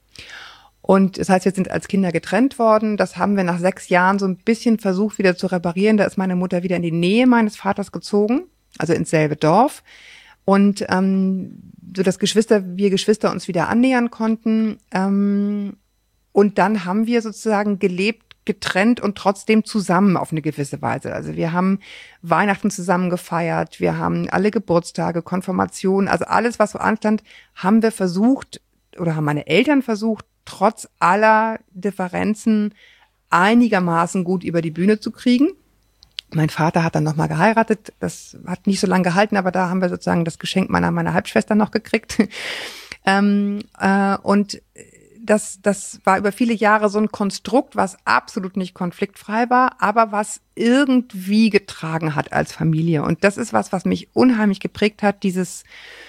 Und das heißt, wir sind als Kinder getrennt worden. Das haben wir nach 6 Jahren so ein bisschen versucht wieder zu reparieren. Da ist meine Mutter wieder in die Nähe meines Vaters gezogen, also ins selbe Dorf. Und so dass wir Geschwister uns wieder annähern konnten. Und dann haben wir sozusagen gelebt, getrennt und trotzdem zusammen auf eine gewisse Weise. Also wir haben Weihnachten zusammen gefeiert, wir haben alle Geburtstage, Konfirmationen, also alles, was so anstand, haben wir versucht, oder haben meine Eltern versucht, trotz aller Differenzen einigermaßen gut über die Bühne zu kriegen. Mein Vater hat dann nochmal geheiratet. Das hat nicht so lange gehalten, aber da haben wir sozusagen das Geschenk meiner Halbschwester noch gekriegt. Und das war über viele Jahre so ein Konstrukt, was absolut nicht konfliktfrei war, aber was irgendwie getragen hat als Familie. Und das ist was mich unheimlich geprägt hat, dieses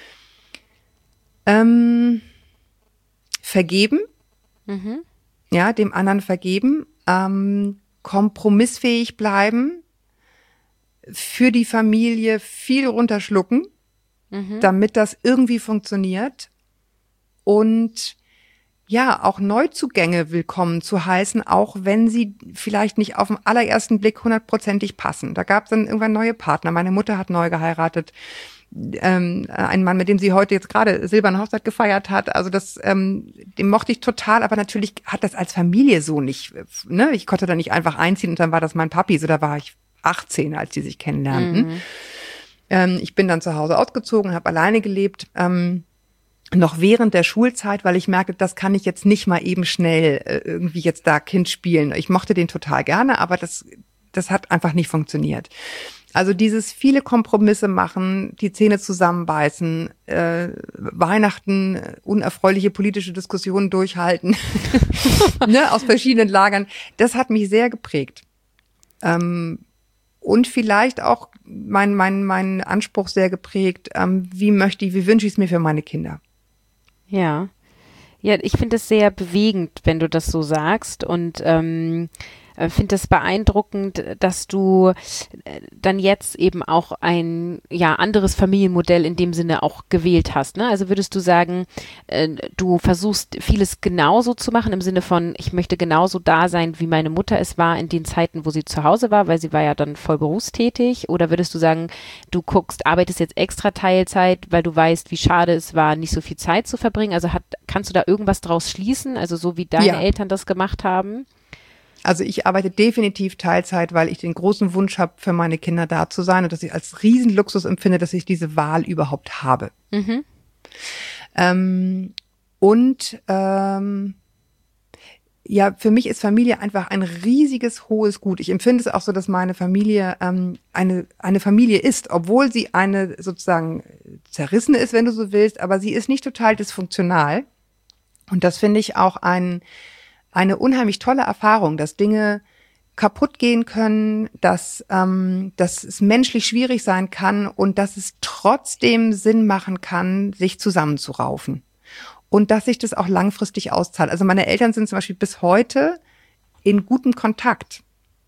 Vergeben, ja, dem anderen vergeben, kompromissfähig bleiben, für die Familie viel runterschlucken, damit das irgendwie funktioniert und ja, auch Neuzugänge willkommen zu heißen, auch wenn sie vielleicht nicht auf den allerersten Blick 100%ig passen. Da gab es dann irgendwann neue Partner. Meine Mutter hat neu geheiratet. Ein Mann, mit dem sie heute jetzt gerade silberne Hochzeit gefeiert hat. Also den mochte ich total, aber natürlich hat das als Familie so nicht, ne? Ich konnte da nicht einfach einziehen und dann war das mein Papi. So, da war ich 18, als die sich kennenlernten. Ich bin dann zu Hause ausgezogen, habe alleine gelebt, noch während der Schulzeit, weil ich merkte, das kann ich jetzt nicht mal eben schnell irgendwie jetzt da Kind spielen. Ich mochte den total gerne, aber das hat einfach nicht funktioniert. Also dieses viele Kompromisse machen, die Zähne zusammenbeißen, Weihnachten, unerfreuliche politische Diskussionen durchhalten, ne, aus verschiedenen Lagern, das hat mich sehr geprägt. Und vielleicht auch mein Anspruch sehr geprägt, wie wünsche ich es mir für meine Kinder? Ja, ich finde es sehr bewegend, wenn du das so sagst und finde es beeindruckend, dass du dann jetzt eben auch ein anderes Familienmodell in dem Sinne auch gewählt hast. Ne? Also würdest du sagen, du versuchst vieles genauso zu machen im Sinne von, ich möchte genauso da sein, wie meine Mutter es war in den Zeiten, wo sie zu Hause war, weil sie war ja dann voll berufstätig? Oder würdest du sagen, du arbeitest jetzt extra Teilzeit, weil du weißt, wie schade es war, nicht so viel Zeit zu verbringen? Also kannst du da irgendwas draus schließen? Also so wie deine Eltern das gemacht haben? Also ich arbeite definitiv Teilzeit, weil ich den großen Wunsch habe, für meine Kinder da zu sein und dass ich als Riesenluxus empfinde, dass ich diese Wahl überhaupt habe. Für mich ist Familie einfach ein riesiges, hohes Gut. Ich empfinde es auch so, dass meine Familie eine Familie ist, obwohl sie eine sozusagen zerrissene ist, wenn du so willst, aber sie ist nicht total dysfunktional. Und das finde ich auch eine unheimlich tolle Erfahrung, dass Dinge kaputt gehen können, dass es menschlich schwierig sein kann und dass es trotzdem Sinn machen kann, sich zusammenzuraufen. Und dass sich das auch langfristig auszahlt. Also meine Eltern sind zum Beispiel bis heute in gutem Kontakt.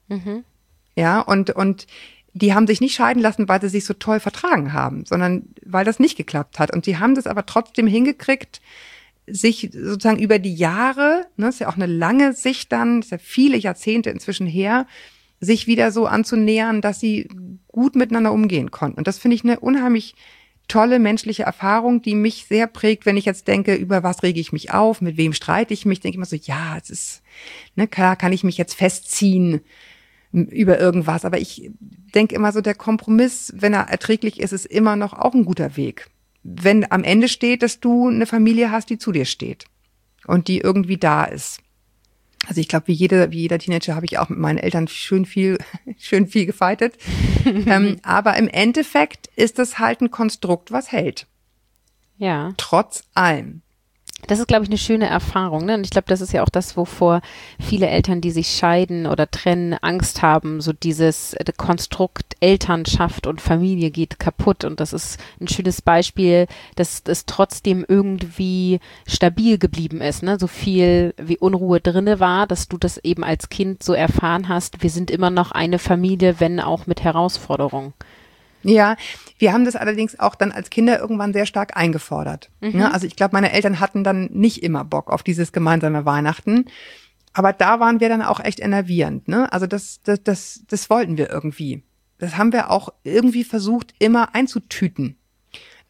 Ja, und die haben sich nicht scheiden lassen, weil sie sich so toll vertragen haben, sondern weil das nicht geklappt hat. Und die haben das aber trotzdem hingekriegt, sich sozusagen über die Jahre, ne, ist ja auch eine lange Sicht dann, ist ja viele Jahrzehnte inzwischen her, sich wieder so anzunähern, dass sie gut miteinander umgehen konnten. Und das finde ich eine unheimlich tolle menschliche Erfahrung, die mich sehr prägt, wenn ich jetzt denke, über was rege ich mich auf, mit wem streite ich mich, denke ich immer so, ja, es ist, ne, klar kann ich mich jetzt festziehen über irgendwas, aber ich denke immer so, der Kompromiss, wenn er erträglich ist, ist immer noch auch ein guter Weg. Wenn am Ende steht, dass du eine Familie hast, die zu dir steht und die irgendwie da ist. Also ich glaube, wie jeder Teenager habe ich auch mit meinen Eltern schön viel gefeitet. Aber im Endeffekt ist das halt ein Konstrukt, was hält. Ja. Trotz allem. Das ist, glaube ich, eine schöne Erfahrung, ne? Und ich glaube, das ist ja auch das, wovor viele Eltern, die sich scheiden oder trennen, Angst haben. So dieses Konstrukt Elternschaft und Familie geht kaputt. Und das ist ein schönes Beispiel, dass es trotzdem irgendwie stabil geblieben ist, ne? So viel wie Unruhe drinne war, dass du das eben als Kind so erfahren hast. Wir sind immer noch eine Familie, wenn auch mit Herausforderungen. Ja, wir haben das allerdings auch dann als Kinder irgendwann sehr stark eingefordert. Ja, also ich glaube, meine Eltern hatten dann nicht immer Bock auf dieses gemeinsame Weihnachten. Aber da waren wir dann auch echt enervierend, ne? Also das wollten wir irgendwie. Das haben wir auch irgendwie versucht, immer einzutüten.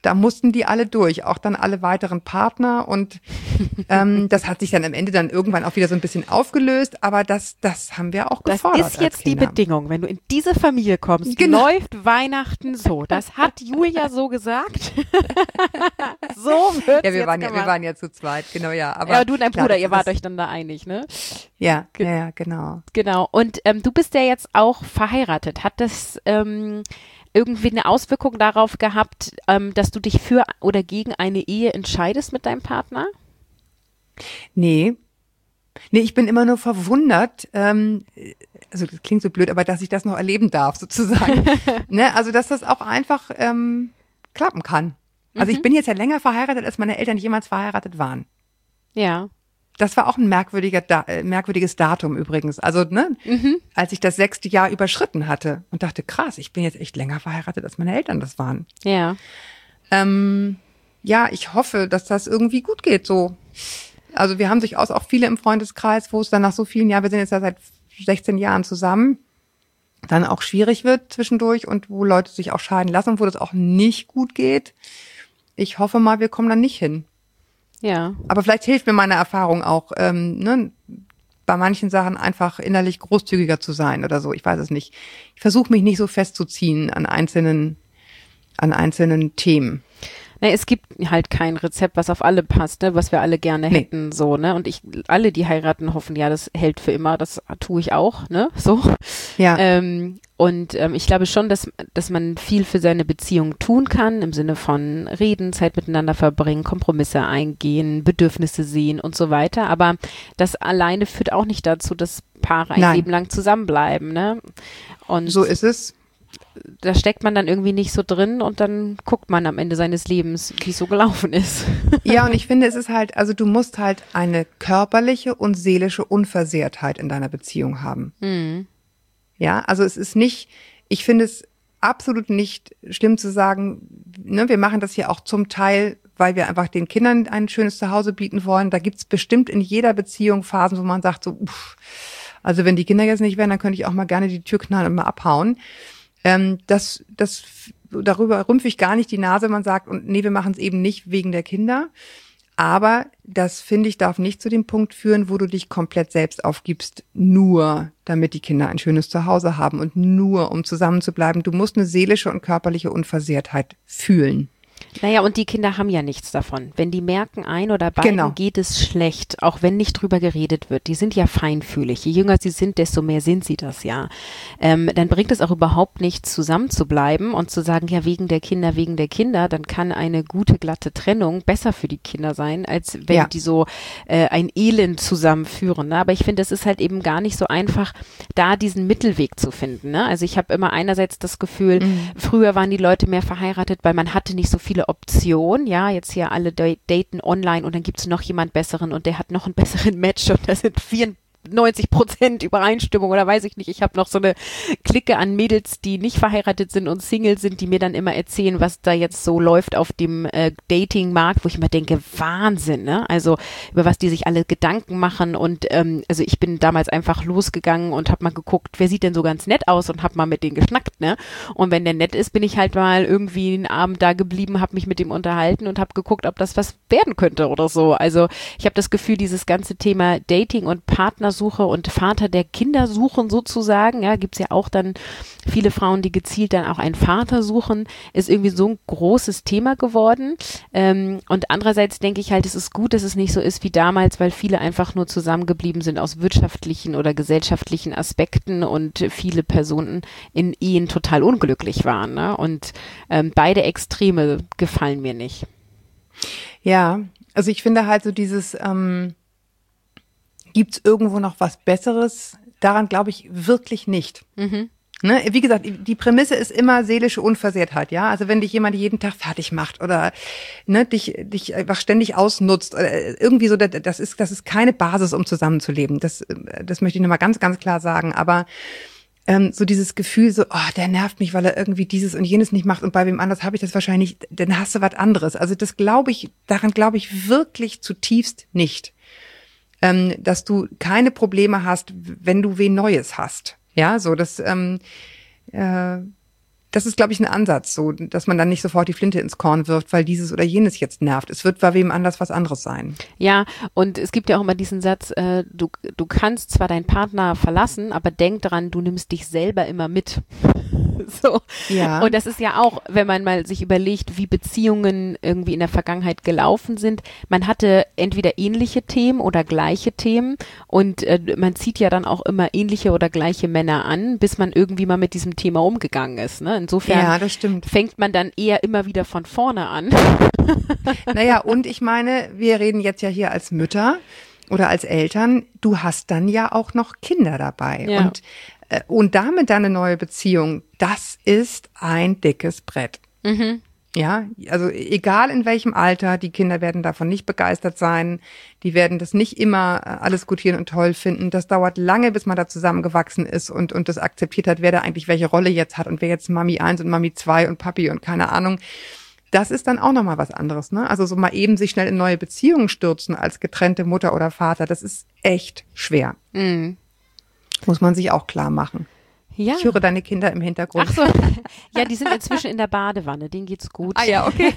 da mussten die alle durch, auch dann alle weiteren Partner und das hat sich dann am Ende dann irgendwann auch wieder so ein bisschen aufgelöst, aber das haben wir auch gefordert. Das ist jetzt die Bedingung, wenn du in diese Familie kommst, läuft Weihnachten so. Das hat Julia so gesagt. So wird's ja, wir waren ja zu zweit, genau, ja. Aber ja, du und dein Bruder, ihr wart euch dann da einig, ne? Ja, ja, genau. Genau, und du bist ja jetzt auch verheiratet. Hat das irgendwie eine Auswirkung darauf gehabt, dass du dich für oder gegen eine Ehe entscheidest mit deinem Partner? Nee, ich bin immer nur verwundert, also das klingt so blöd, aber dass ich das noch erleben darf, sozusagen. Ne? Also, dass das auch einfach klappen kann. Also ich bin jetzt ja länger verheiratet, als meine Eltern jemals verheiratet waren. Ja. Das war auch ein merkwürdiges Datum übrigens. Also, ne, als ich das 6. Jahr überschritten hatte und dachte, krass, ich bin jetzt echt länger verheiratet, als meine Eltern das waren. Ja. Ja, ich hoffe, dass das irgendwie gut geht, so. Also wir haben durchaus auch viele im Freundeskreis, wo es dann nach so vielen Jahren, wir sind jetzt ja seit 16 Jahren zusammen, dann auch schwierig wird zwischendurch und wo Leute sich auch scheiden lassen und wo das auch nicht gut geht. Ich hoffe mal, wir kommen dann nicht hin. Ja. Aber vielleicht hilft mir meine Erfahrung auch, bei manchen Sachen einfach innerlich großzügiger zu sein oder so. Ich weiß es nicht. Ich versuche mich nicht so festzuziehen an einzelnen Themen. Ne, es gibt halt kein Rezept, was auf alle passt, ne, was wir alle gerne hätten, so, ne, und alle, die heiraten, hoffen, ja, das hält für immer, das tue ich auch, ne, so. Ja. Ich glaube schon, dass man viel für seine Beziehung tun kann, im Sinne von reden, Zeit miteinander verbringen, Kompromisse eingehen, Bedürfnisse sehen und so weiter, aber das alleine führt auch nicht dazu, dass Paare ein Leben lang zusammenbleiben, ne. Und so ist es. Da steckt man dann irgendwie nicht so drin und dann guckt man am Ende seines Lebens, wie es so gelaufen ist. Ja, und ich finde, es ist halt, also du musst halt eine körperliche und seelische Unversehrtheit in deiner Beziehung haben. Mhm. Ja, also es ist nicht, ich finde es absolut nicht schlimm zu sagen, ne, wir machen das hier auch zum Teil, weil wir einfach den Kindern ein schönes Zuhause bieten wollen. Da gibt's bestimmt in jeder Beziehung Phasen, wo man sagt so, also wenn die Kinder jetzt nicht wären, dann könnte ich auch mal gerne die Tür knallen und mal abhauen. Darüber rümpfe ich gar nicht die Nase, man sagt, und nee, wir machen es eben nicht wegen der Kinder. Aber das, finde ich, darf nicht zu dem Punkt führen, wo du dich komplett selbst aufgibst, nur damit die Kinder ein schönes Zuhause haben und nur um zusammen zu bleiben. Du musst eine seelische und körperliche Unversehrtheit fühlen. Naja, und die Kinder haben ja nichts davon. Wenn die merken, ein oder beiden geht es schlecht, auch wenn nicht drüber geredet wird, die sind ja feinfühlig. Je jünger sie sind, desto mehr sind sie das ja. Dann bringt es auch überhaupt nichts, zusammen zu bleiben und zu sagen, ja, wegen der Kinder, dann kann eine gute, glatte Trennung besser für die Kinder sein, als wenn die so ein Elend zusammenführen. Ne? Aber ich finde, es ist halt eben gar nicht so einfach, da diesen Mittelweg zu finden. Ne? Also ich habe immer einerseits das Gefühl, früher waren die Leute mehr verheiratet, weil man hatte nicht so viele Optionen, ja, jetzt hier alle daten online und dann gibt es noch jemand Besseren und der hat noch einen besseren Match und das sind 90% Übereinstimmung oder weiß ich nicht. Ich habe noch so eine Clique an Mädels, die nicht verheiratet sind und Single sind, die mir dann immer erzählen, was da jetzt so läuft auf dem Dating-Markt, wo ich immer denke, Wahnsinn, ne? Also über was die sich alle Gedanken machen und also ich bin damals einfach losgegangen und habe mal geguckt, wer sieht denn so ganz nett aus und habe mal mit denen geschnackt, ne? Und wenn der nett ist, bin ich halt mal irgendwie einen Abend da geblieben, habe mich mit dem unterhalten und habe geguckt, ob das was werden könnte oder so. Also ich habe das Gefühl, dieses ganze Thema Dating und Partnersuche und Vater der Kinder suchen sozusagen, ja, gibt's ja auch dann viele Frauen, die gezielt dann auch einen Vater suchen, ist irgendwie so ein großes Thema geworden. Und andererseits denke ich halt, es ist gut, dass es nicht so ist wie damals, weil viele einfach nur zusammengeblieben sind aus wirtschaftlichen oder gesellschaftlichen Aspekten und viele Personen in Ehen total unglücklich waren. Ne? Und beide Extreme gefallen mir nicht. Ja, also ich finde halt so dieses gibt's irgendwo noch was Besseres? Daran glaube ich wirklich nicht. Ne? Wie gesagt, die Prämisse ist immer seelische Unversehrtheit, ja. Also wenn dich jemand jeden Tag fertig macht oder ne, dich einfach ständig ausnutzt, irgendwie so, das ist keine Basis, um zusammenzuleben. Das möchte ich nochmal ganz, ganz klar sagen. Aber so dieses Gefühl, so, oh, der nervt mich, weil er irgendwie dieses und jenes nicht macht und bei wem anders habe ich das wahrscheinlich, dann hast du was anderes. Also daran glaube ich wirklich zutiefst nicht. Dass du keine Probleme hast, wenn du wen Neues hast. Ja, so das das ist, glaube ich, ein Ansatz, so, dass man dann nicht sofort die Flinte ins Korn wirft, weil dieses oder jenes jetzt nervt. Es wird bei wem anders was anderes sein. Ja, und es gibt ja auch immer diesen Satz, du kannst zwar deinen Partner verlassen, aber denk dran, du nimmst dich selber immer mit. So. Ja. Und das ist ja auch, wenn man mal sich überlegt, wie Beziehungen irgendwie in der Vergangenheit gelaufen sind. Man hatte entweder ähnliche Themen oder gleiche Themen und man zieht ja dann auch immer ähnliche oder gleiche Männer an, bis man irgendwie mal mit diesem Thema umgegangen ist. Ne? Insofern fängt man dann eher immer wieder von vorne an. Naja, und ich meine, wir reden jetzt ja hier als Mütter oder als Eltern. Du hast dann ja auch noch Kinder dabei. Ja. Und damit dann eine neue Beziehung, das ist ein dickes Brett. Mhm. Ja, also egal in welchem Alter, die Kinder werden davon nicht begeistert sein, die werden das nicht immer alles gutieren und toll finden. Das dauert lange, bis man da zusammengewachsen ist und das akzeptiert hat, wer da eigentlich welche Rolle jetzt hat und wer jetzt Mami 1 und Mami 2 und Papi und keine Ahnung. Das ist dann auch nochmal was anderes, ne? Also so mal eben sich schnell in neue Beziehungen stürzen als getrennte Mutter oder Vater, das ist echt schwer. Mhm. Muss man sich auch klar machen. Ja. Ich höre deine Kinder im Hintergrund. Ach so. Ja, die sind inzwischen in der Badewanne, denen geht's gut. Ah ja, okay.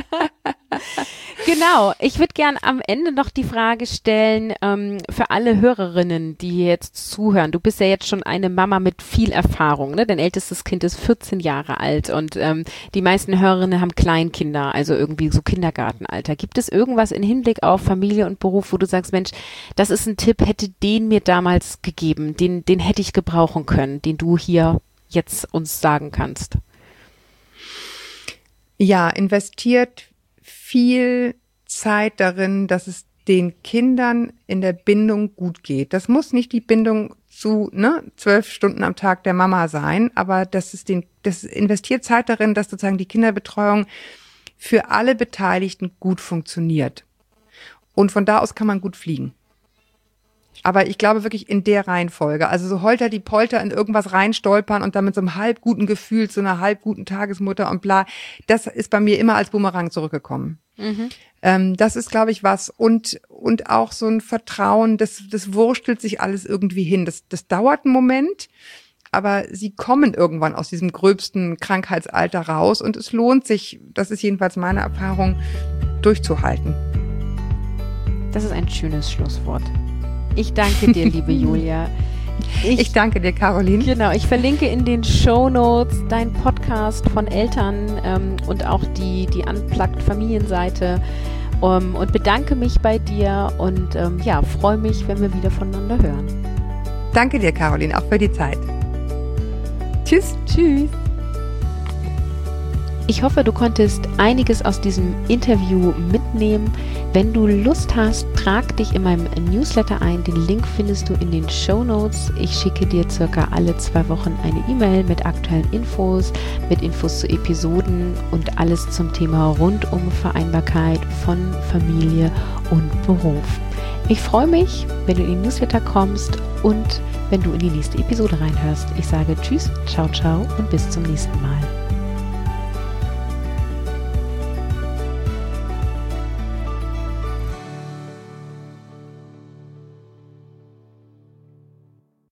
Genau, ich würde gern am Ende noch die Frage stellen, für alle Hörerinnen, die jetzt zuhören. Du bist ja jetzt schon eine Mama mit viel Erfahrung, ne? Dein ältestes Kind ist 14 Jahre alt und die meisten Hörerinnen haben Kleinkinder, also irgendwie so Kindergartenalter. Gibt es irgendwas in Hinblick auf Familie und Beruf, wo du sagst, Mensch, das ist ein Tipp, hätte den mir damals gegeben, den hätte ich gebrauchen können, den du hier jetzt uns sagen kannst? Ja, investiert viel Zeit darin, dass es den Kindern in der Bindung gut geht. Das muss nicht die Bindung zu 12 Stunden am Tag der Mama sein, aber das investiert Zeit darin, dass sozusagen die Kinderbetreuung für alle Beteiligten gut funktioniert. Und von da aus kann man gut fliegen. Aber ich glaube wirklich in der Reihenfolge. Also so holter die Polter in irgendwas reinstolpern und dann mit so einem halb guten Gefühl zu einer halb guten Tagesmutter und bla. Das ist bei mir immer als Boomerang zurückgekommen. Mhm. Das ist, glaube ich, was. Und auch so ein Vertrauen, das wurstelt sich alles irgendwie hin. Das dauert einen Moment, aber sie kommen irgendwann aus diesem gröbsten Krankheitsalter raus und es lohnt sich, das ist jedenfalls meine Erfahrung, durchzuhalten. Das ist ein schönes Schlusswort. Ich danke dir, liebe Julia. Ich danke dir, Caroline. Genau, ich verlinke in den Shownotes deinen Podcast von Eltern und auch die Unplugged Familienseite und bedanke mich bei dir und freue mich, wenn wir wieder voneinander hören. Danke dir, Caroline, auch für die Zeit. Tschüss. Tschüss. Ich hoffe, du konntest einiges aus diesem Interview mitnehmen. Wenn du Lust hast, trag dich in meinem Newsletter ein. Den Link findest du in den Shownotes. Ich schicke dir circa alle 2 Wochen eine E-Mail mit aktuellen Infos, mit Infos zu Episoden und alles zum Thema rund um Vereinbarkeit von Familie und Beruf. Ich freue mich, wenn du in den Newsletter kommst und wenn du in die nächste Episode reinhörst. Ich sage Tschüss, ciao, ciao und bis zum nächsten Mal.